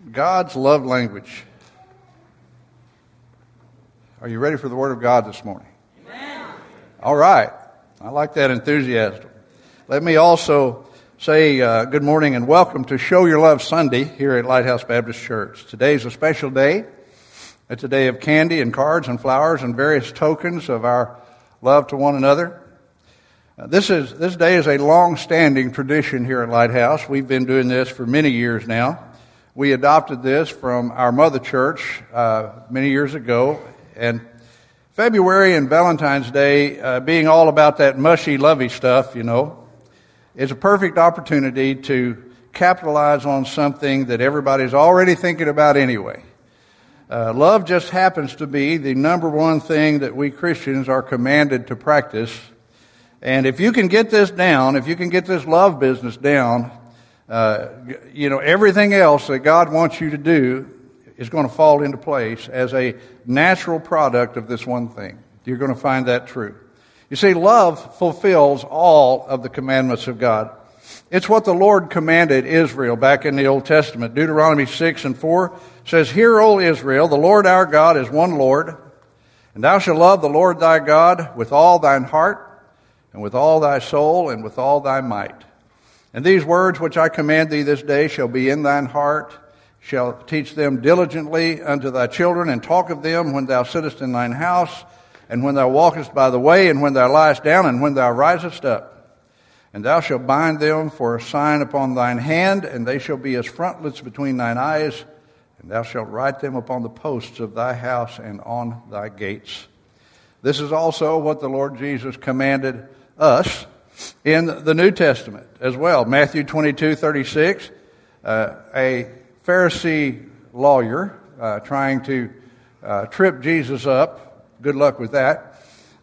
God's love language. Are you ready for the Word of God this morning? Amen. All right. I like that enthusiasm. Let me also say good morning and welcome to Show Your Love Sunday here at Lighthouse Baptist Church. Today's a special day. It's a day of candy and cards and flowers and various tokens of our love to one another. This day is a long-standing tradition here at Lighthouse. We've been doing this for many years now. We adopted this from our mother church many years ago. And February and Valentine's Day, being all about that mushy, lovey stuff, is a perfect opportunity to capitalize on something that everybody's already thinking about anyway. Love just happens to be the number one thing that we Christians are commanded to practice. And if you can get this down, if you can get this love business down, everything else that God wants you to do is going to fall into place as a natural product of this one thing. You're going to find that true. You see, love fulfills all of the commandments of God. It's what the Lord commanded Israel back in the Old Testament. Deuteronomy 6:4 says, "Hear, O Israel, the Lord our God is one Lord, and thou shalt love the Lord thy God with all thine heart, and with all thy soul, and with all thy might. And these words which I command thee this day shall be in thine heart, shall teach them diligently unto thy children, and talk of them when thou sittest in thine house, and when thou walkest by the way, and when thou liest down, and when thou risest up. And thou shalt bind them for a sign upon thine hand, and they shall be as frontlets between thine eyes, and thou shalt write them upon the posts of thy house and on thy gates." This is also what the Lord Jesus commanded us in the New Testament as well. Matthew 22:36, a Pharisee lawyer trying to trip Jesus up, good luck with that,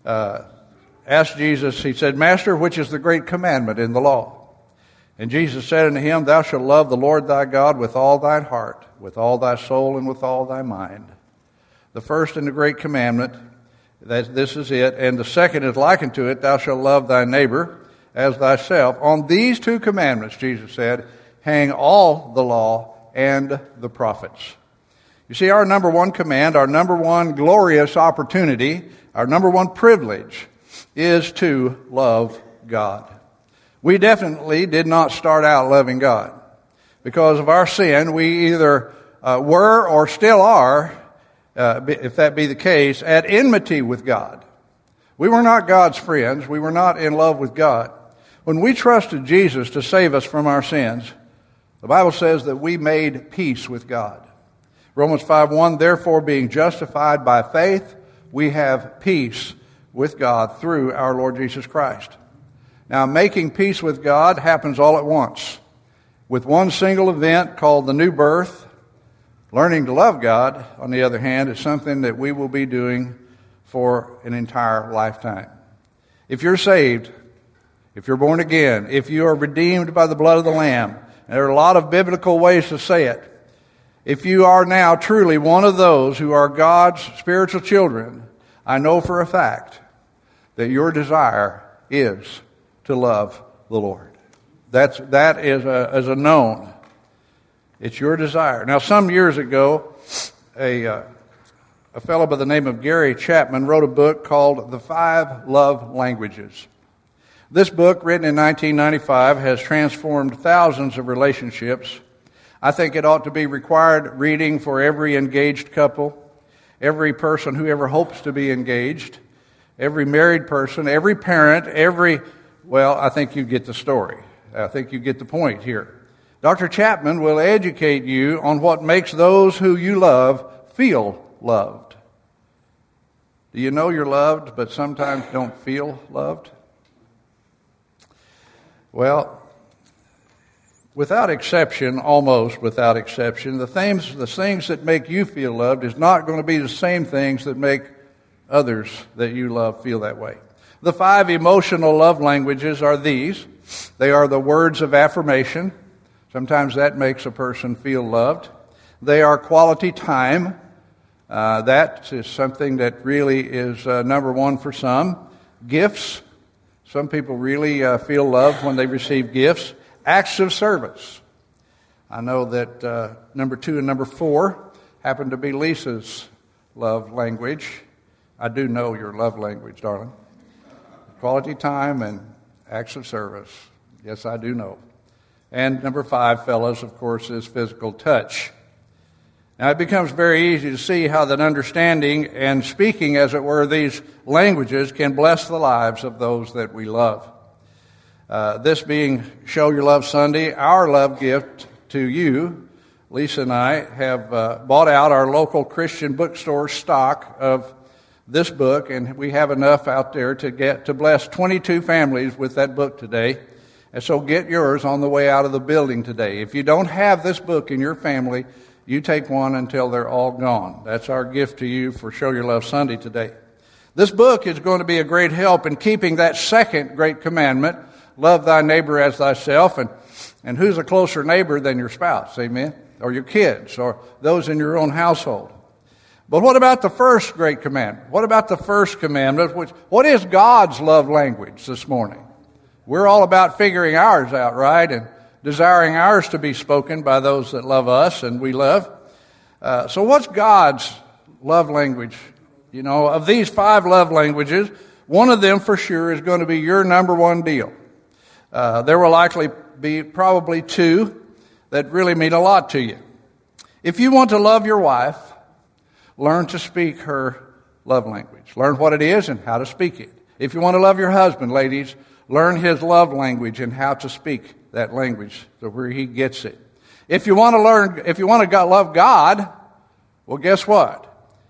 asked Jesus, he said, "Master, which is the great commandment in the law?" And Jesus said unto him, "Thou shalt love the Lord thy God with all thine heart, with all thy soul, and with all thy mind." The first and the great commandment, this is it. And the second is likened to it, "Thou shalt love thy neighbor as thyself." On these two commandments, Jesus said, hang all the law and the prophets. You see, our number one command, our number one glorious opportunity, our number one privilege is to love God. We definitely did not start out loving God. Because of our sin, we either were or still are, if that be the case, at enmity with God. We were not God's friends. We were not in love with God. When we trusted Jesus to save us from our sins, the Bible says that we made peace with God. Romans 5:1, "Therefore, being justified by faith, we have peace with God through our Lord Jesus Christ." Now, making peace with God happens all at once, with one single event called the new birth. Learning to love God, on the other hand, is something that we will be doing for an entire lifetime. If you're saved, if you're born again, if you are redeemed by the blood of the Lamb, and there are a lot of biblical ways to say it, if you are now truly one of those who are God's spiritual children, I know for a fact that your desire is to love the Lord. That is a known. It's your desire. Now, some years ago, a fellow by the name of Gary Chapman wrote a book called The 5 Love Languages. This book, written in 1995, has transformed thousands of relationships. I think it ought to be required reading for every engaged couple, every person who ever hopes to be engaged, every married person, every parent, I think you get the story. I think you get the point here. Dr. Chapman will educate you on what makes those who you love feel loved. Do you know you're loved, but sometimes don't feel loved? Well, without exception, almost without exception, the things that make you feel loved is not going to be the same things that make others that you love feel that way. The 5 emotional love languages are these. They are the words of affirmation. Sometimes that makes a person feel loved. They are quality time. That is something that really is number one for some. Gifts. Some people really feel loved when they receive gifts. Acts of service. I know that number 2 and number 4 happen to be Lisa's love language. I do know your love language, darling. Quality time and acts of service. Yes, I do know. And number 5, fellas, of course, is physical touch. Now, it becomes very easy to see how that understanding and speaking, as it were, these languages can bless the lives of those that we love. This being Show Your Love Sunday, our love gift to you, Lisa and I have bought out our local Christian bookstore stock of this book, and we have enough out there to bless 22 families with that book today. And so get yours on the way out of the building today. If you don't have this book in your family, you take one until they're all gone. That's our gift to you for Show Your Love Sunday today. This book is going to be a great help in keeping that second great commandment, love thy neighbor as thyself. And who's a closer neighbor than your spouse, amen? Or your kids, or those in your own household. But what about the first great commandment? What about the first commandment? What is God's love language this morning? We're all about figuring ours out, right? And desiring ours to be spoken by those that love us and we love. So what's God's love language? You know, of these 5 love languages, one of them for sure is going to be your number one deal. There will likely be probably 2 that really mean a lot to you. If you want to love your wife, learn to speak her love language. Learn what it is and how to speak it. If you want to love your husband, ladies, learn his love language and how to speak that language to where he gets it. If you want to love God, well, guess what?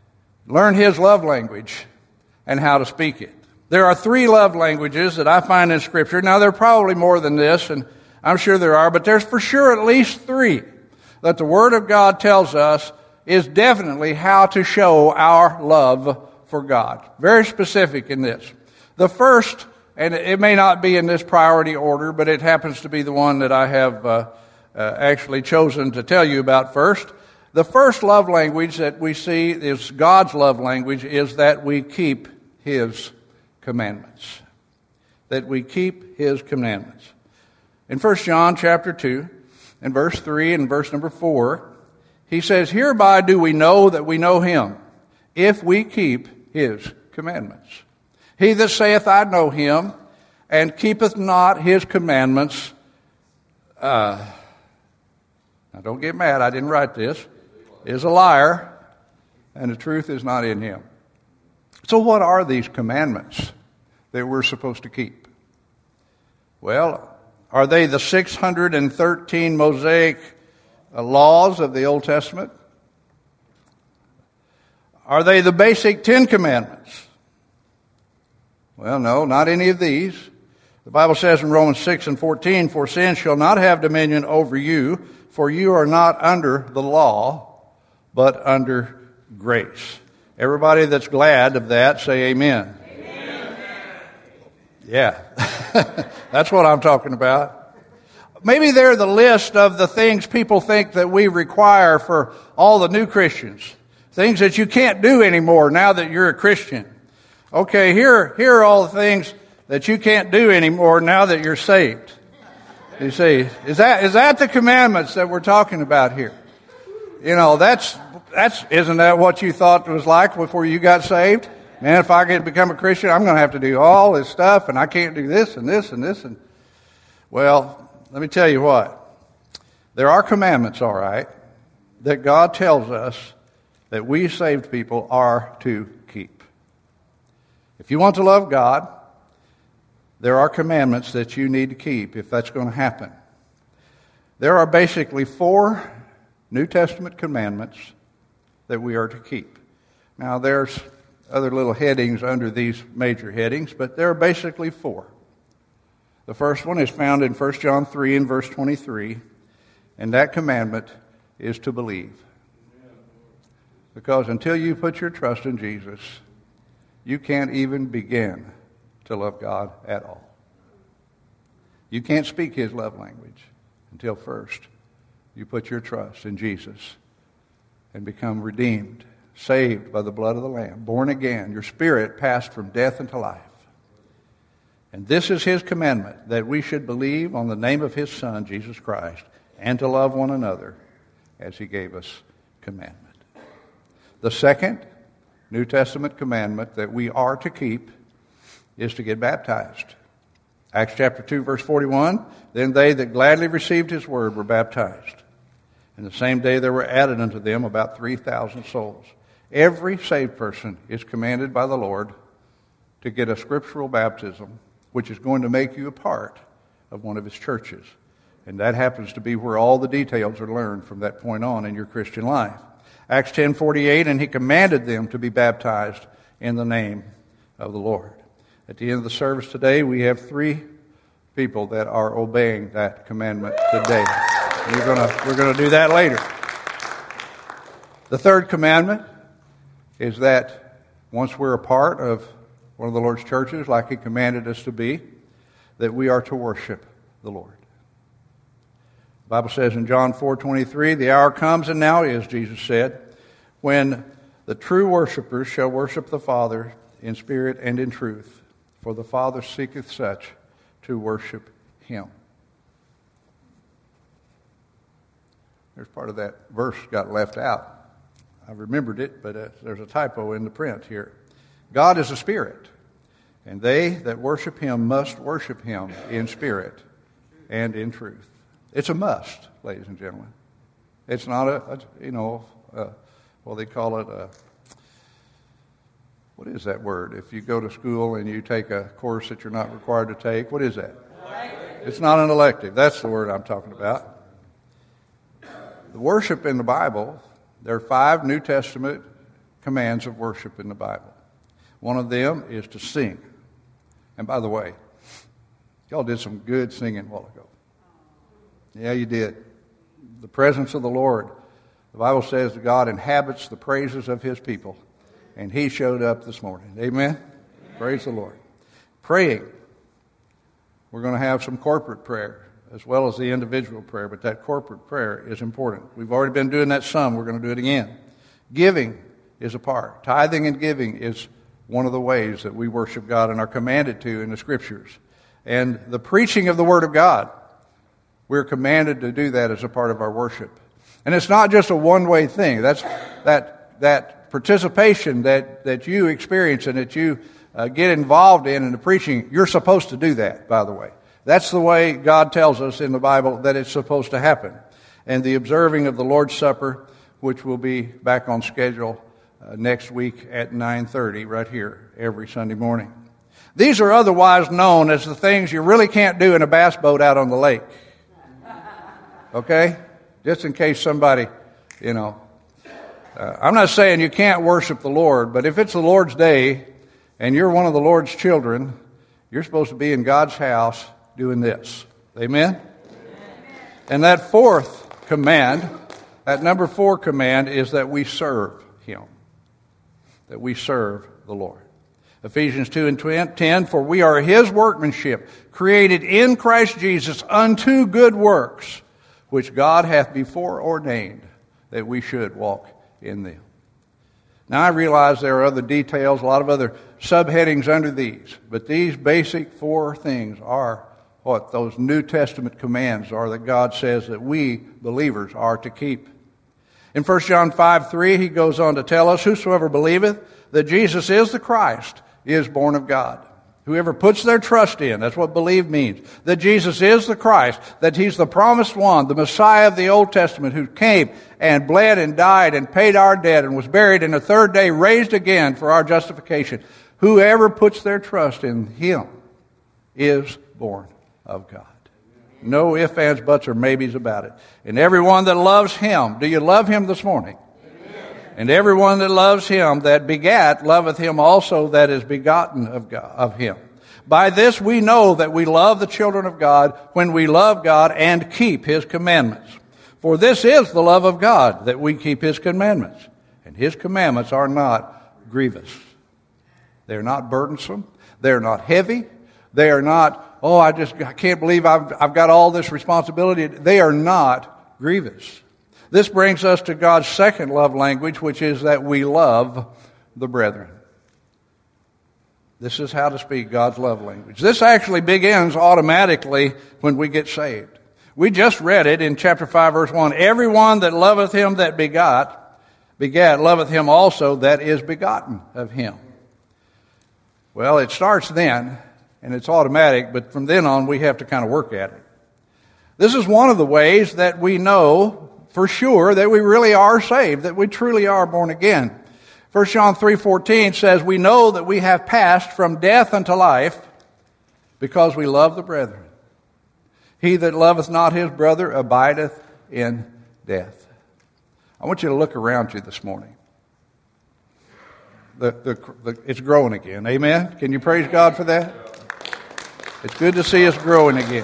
Learn his love language and how to speak it. There are 3 love languages that I find in Scripture. Now, there are probably more than this, and I'm sure there are, but there's for sure at least 3 that the Word of God tells us is definitely how to show our love for God. Very specific in this. The first, and it may not be in this priority order, but it happens to be the one that I have actually chosen to tell you about first. The first love language that we see is God's love language is that we keep His commandments. That we keep His commandments. In 1 John chapter 2, in verse 3 and verse number 4, he says, hereby do we know that we know Him, if we keep His commandments. He that saith, I know Him, and keepeth not His commandments. Now don't get mad, I didn't write this. Is a liar, and the truth is not in him. So what are these commandments that we're supposed to keep? Well, are they the 613 Mosaic laws of the Old Testament? Are they the basic 10 commandments? Well, no, not any of these. The Bible says in Romans 6 and 14, for sin shall not have dominion over you, for you are not under the law, but under grace. Everybody that's glad of that, say amen. Amen. Yeah, that's what I'm talking about. Maybe they're the list of the things people think that we require for all the new Christians. Things that you can't do anymore now that you're a Christian. Okay, here are all the things that you can't do anymore now that you're saved. You see, is that the commandments that we're talking about here? You know, isn't that what you thought it was like before you got saved? Man, if I get to become a Christian, I'm going to have to do all this stuff, and I can't do this and this and this. Well, let me tell you what. There are commandments, all right, that God tells us that we saved people are to keep. If you want to love God, there are commandments that you need to keep if that's going to happen. There are basically 4 New Testament commandments that we are to keep. Now, there's other little headings under these major headings, but there are basically 4. The first one is found in 1 John 3 and verse 23, and that commandment is to believe. Because until you put your trust in Jesus, you can't even begin to love God at all. You can't speak His love language until first you put your trust in Jesus and become redeemed, saved by the blood of the Lamb, born again, your spirit passed from death into life. And this is His commandment, that we should believe on the name of His Son, Jesus Christ, and to love one another as he gave us commandment. The second New Testament commandment that we are to keep is to get baptized. Acts chapter 2, verse 41, then they that gladly received his word were baptized. And the same day there were added unto them about 3,000 souls. Every saved person is commanded by the Lord to get a scriptural baptism, which is going to make you a part of one of his churches. And that happens to be where all the details are learned from that point on in your Christian life. Acts 10:48, and he commanded them to be baptized in the name of the Lord. At the end of the service today, we have 3 people that are obeying that commandment today. We're going to do that later. The third commandment is that once we're a part of one of the Lord's churches, like he commanded us to be, that we are to worship the Lord. The Bible says in John 4:23, the hour comes and now is, Jesus said, when the true worshipers shall worship the Father in spirit and in truth. For the Father seeketh such to worship him. There's part of that verse got left out. I remembered it, but there's a typo in the print here. God is a spirit, and they that worship him must worship him in spirit and in truth. It's a must, ladies and gentlemen. It's not they call it a... What is that word? If you go to school and you take a course that you're not required to take, what is that? Elective. It's not an elective. That's the word I'm talking about. The worship in the Bible, there are 5 New Testament commands of worship in the Bible. One of them is to sing. And by the way, y'all did some good singing a while ago. Yeah, you did. The presence of the Lord. The Bible says that God inhabits the praises of his people. And he showed up this morning. Amen? Praise the Lord. Praying. We're going to have some corporate prayer as well as the individual prayer, but that corporate prayer is important. We've already been doing that some. We're going to do it again. Giving is a part. Tithing and giving is one of the ways that we worship God and are commanded to in the Scriptures. And the preaching of the Word of God, we're commanded to do that as a part of our worship. And it's not just a one-way thing. That's that participation that you experience and that you get involved in the preaching, you're supposed to do that, by the way. That's the way God tells us in the Bible that it's supposed to happen. And the observing of the Lord's Supper, which will be back on schedule next week at 9:30 right here every Sunday morning. These are otherwise known as the things you really can't do in a bass boat out on the lake. Okay? Just in case somebody, I'm not saying you can't worship the Lord, but if it's the Lord's day and you're one of the Lord's children, you're supposed to be in God's house doing this. Amen? Amen. And that fourth command, that number 4 command, is that we serve him. That we serve the Lord. Ephesians 2:10, for we are his workmanship, created in Christ Jesus unto good works, which God hath before ordained that we should walk in them. Now I realize there are other details, a lot of other subheadings under these, but these basic 4 things are what those New Testament commands are that God says that we believers are to keep. In 1 John 5:3, he goes on to tell us, whosoever believeth that Jesus is the Christ is born of God. Whoever puts their trust in, that's what believe means, that Jesus is the Christ, that he's the promised one, the Messiah of the Old Testament who came and bled and died and paid our debt and was buried and the 3rd day raised again for our justification. Whoever puts their trust in him is born of God. No ifs, ands, buts, or maybes about it. And everyone that loves him, do you love him this morning? And everyone that loves him that begat loveth him also that is begotten of God, of him. By this we know that we love the children of God when we love God and keep his commandments. For this is the love of God, that we keep his commandments. And his commandments are not grievous. They're not burdensome. They're not heavy. They are not, I can't believe I've got all this responsibility. They are not grievous. This brings us to God's second love language, which is that we love the brethren. This is how to speak God's love language. This actually begins automatically when we get saved. We just read it in chapter 5, verse 1. Everyone that loveth him that begat, loveth him also that is begotten of him. Well, it starts then, and it's automatic, but from then on we have to kind of work at it. This is one of the ways that we know for sure that we really are saved, that we truly are born again. 1 John 3:14 says, we know that we have passed from death unto life because we love the brethren. He that loveth not his brother abideth in death. I want you to look around you this morning. It's growing again. Amen? Can you praise God for that? It's good to see us growing again.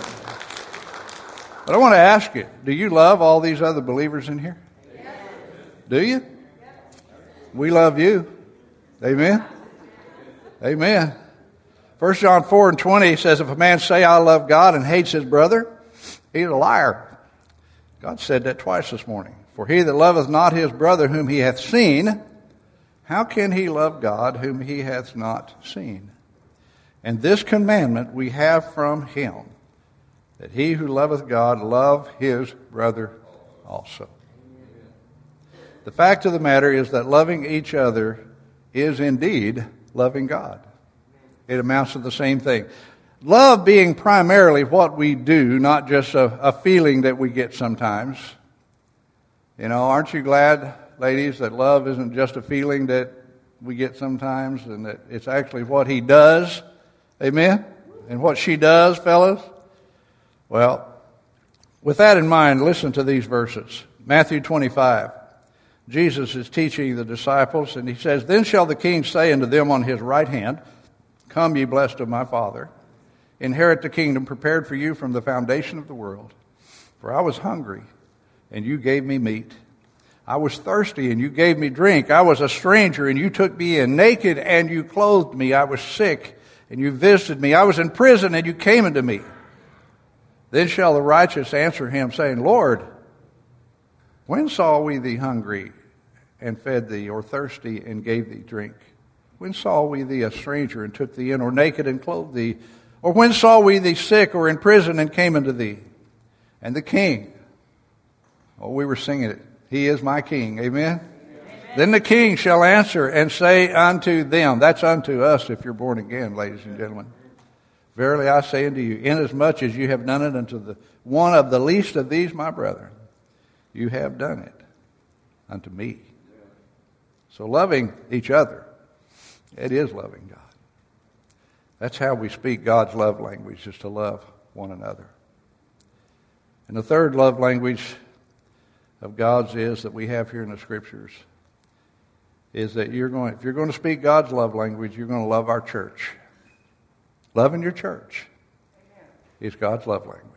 But I want to ask you, do you love all these other believers in here? Yes. Do you? Yes. We love you. Amen? Amen. 1 John 4:20 says, if a man say, I love God and hates his brother, he's a liar. God said that twice this morning. For he that loveth not his brother whom he hath seen, how can he love God whom he hath not seen? And this commandment we have from him, that he who loveth God love his brother also. The fact of the matter is that loving each other is indeed loving God. It amounts to the same thing. Love being primarily what we do, not just a feeling that we get sometimes. You know, aren't you glad, ladies, that love isn't just a feeling that we get sometimes, and that it's actually what he does? Amen? And what she does, fellas? Well, with that in mind, listen to these verses. Matthew 25. Jesus is teaching the disciples, and he says, then shall the king say unto them on his right hand, come, ye blessed of my Father, inherit the kingdom prepared for you from the foundation of the world. For I was hungry, and you gave me meat. I was thirsty, and you gave me drink. I was a stranger, and you took me in. Naked, and you clothed me. I was sick, and you visited me. I was in prison, and you came unto me. Then shall the righteous answer him, saying, Lord, when saw we thee hungry, and fed thee, or thirsty, and gave thee drink? When saw we thee a stranger, and took thee in, or naked, and clothed thee? Or when saw we thee sick, or in prison, and came unto thee? And the king, we were singing it, he is my king, amen? Then the king shall answer and say unto them, that's unto us if you're born again, ladies and gentlemen. Verily I say unto you, inasmuch as you have done it unto the one of the least of these my brethren, you have done it unto me. So loving each other, it is loving God. That's how we speak God's love language, is to love one another. And the third love language of God's is that we have here in the Scriptures is that if you're going to speak God's love language, you're going to love our church. Loving your church is God's love language.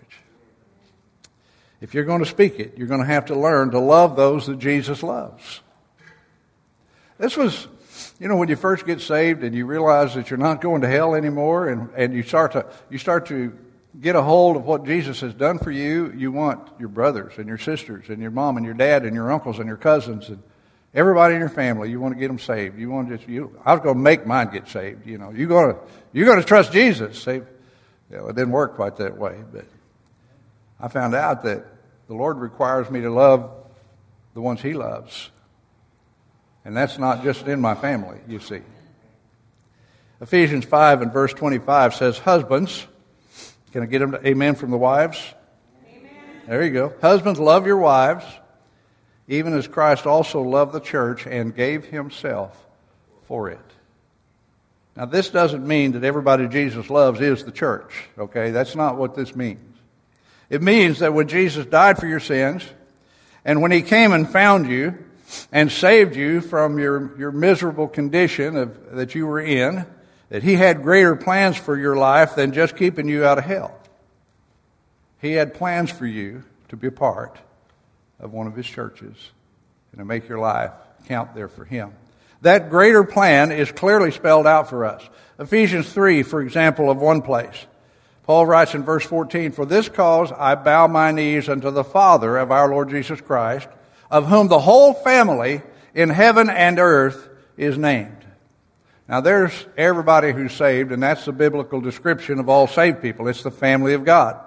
If you're going to speak it, you're going to have to learn to love those that Jesus loves. This was, when you first get saved and you realize that you're not going to hell anymore, and you start to get a hold of what Jesus has done for you, you want your brothers and your sisters and your mom and your dad and your uncles and your cousins and everybody in your family, you want to get them saved. I was going to make mine get saved. You're going to trust Jesus. It didn't work quite that way, but I found out that the Lord requires me to love the ones He loves. And that's not just in my family, you see. Ephesians 5 and verse 25 says, husbands, can I get them to amen from the wives? Amen. There you go. Husbands, love your wives, even as Christ also loved the church and gave Himself for it. Now, this doesn't mean that everybody Jesus loves is the church, okay? That's not what this means. It means that when Jesus died for your sins, and when He came and found you and saved you from your miserable condition that you were in, that He had greater plans for your life than just keeping you out of hell. He had plans for you to be a part of one of His churches and to make your life count there for Him. That greater plan is clearly spelled out for us. Ephesians 3, for example, of one place. Paul writes in verse 14, for this cause I bow my knees unto the Father of our Lord Jesus Christ, of whom the whole family in heaven and earth is named. Now there's everybody who's saved, and that's the biblical description of all saved people. It's the family of God.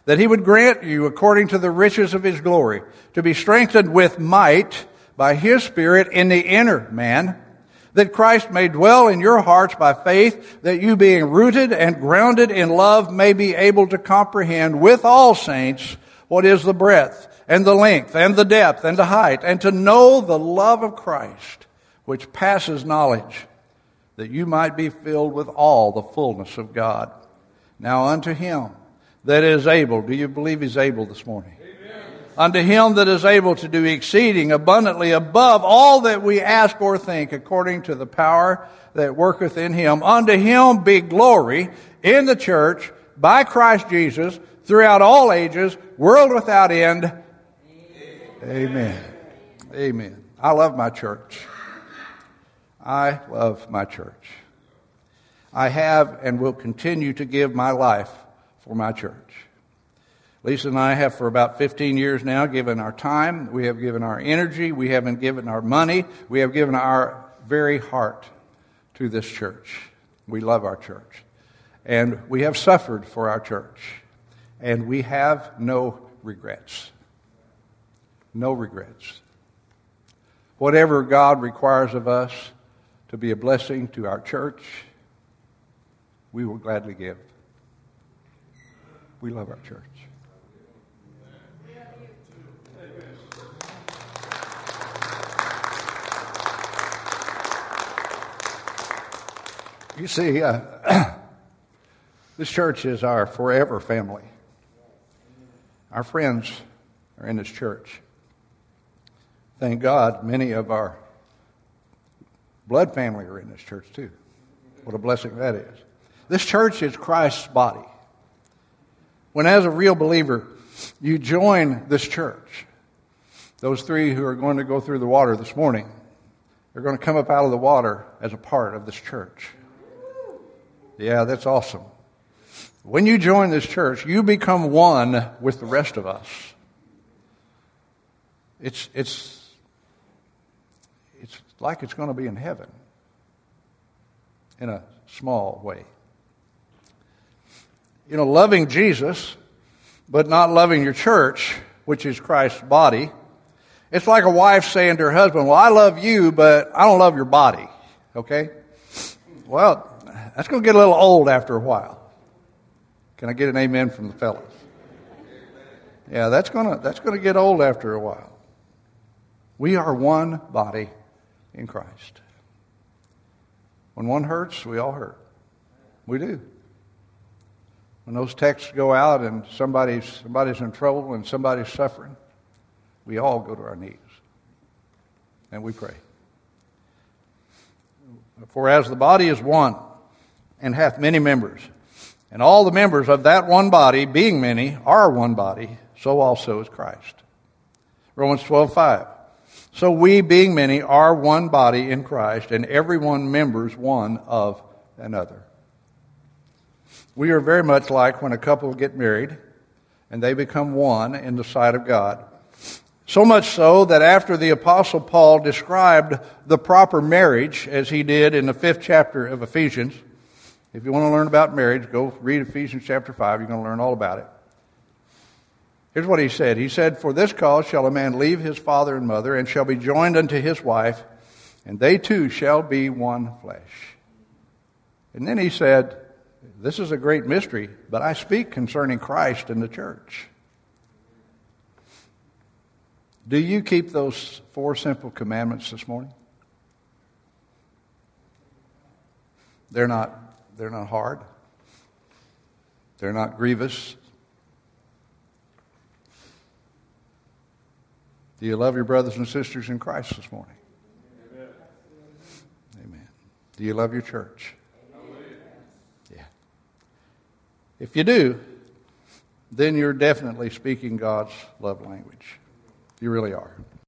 that he would grant you, according to the riches of his glory, to be strengthened with might by his Spirit in the inner man, that Christ may dwell in your hearts by faith, that you being rooted and grounded in love may be able to comprehend with all saints what is the breadth and the length and the depth and the height, and to know the love of Christ, which passes knowledge, that you might be filled with all the fullness of God. Now unto him that is able, do you believe he's able this morning? Amen. Unto him that is able to do exceeding abundantly above all that we ask or think, according to the power that worketh in him. Unto him be glory in the church by Christ Jesus throughout all ages, world without end. Amen. Amen. I love my church. I love my church. I have and will continue to give my life for my church. Lisa and I have for about 15 years now given our time, we have given our energy, we haven't given our money, we have given our very heart to this church. We love our church. And we have suffered for our church. And we have no regrets. No regrets. Whatever God requires of us to be a blessing to our church, we will gladly give. We love our church. You see, this church is our forever family. Our friends are in this church. Thank God, many of our blood family are in this church too. What a blessing that is. This church is Christ's body. When as a real believer, you join this church, those three who are going to go through the water this morning, they're going to come up out of the water as a part of this church. Yeah, that's awesome. When you join this church, you become one with the rest of us. It's like it's going to be in heaven in a small way. You know, loving Jesus, but not loving your church, which is Christ's body, it's like a wife saying to her husband, well, I love you, but I don't love your body. Okay? Well, that's going to get a little old after a while. Can I get an amen from the fellas? Yeah, that's going to get old after a while. We are one body in Christ. When one hurts, we all hurt. We do. When those texts go out and somebody's in trouble and somebody's suffering, we all go to our knees and we pray. For as the body is one and hath many members, and all the members of that one body, being many, are one body, so also is Christ. Romans 12:5. So we, being many, are one body in Christ, and every one members one of another. We are very much like when a couple get married, and they become one in the sight of God. So much so that after the Apostle Paul described the proper marriage, as he did in the 5th chapter of Ephesians, if you want to learn about marriage, go read Ephesians chapter 5. You're going to learn all about it. Here's what he said. He said, for this cause shall a man leave his father and mother, and shall be joined unto his wife, and they two shall be one flesh. And then he said, this is a great mystery, but I speak concerning Christ and the church. Do you keep those 4 simple commandments this morning? They're not hard. They're not grievous. Do you love your brothers and sisters in Christ this morning? Amen. Amen. Do you love your church? Amen. Yeah. If you do, then you're definitely speaking God's love language. You really are.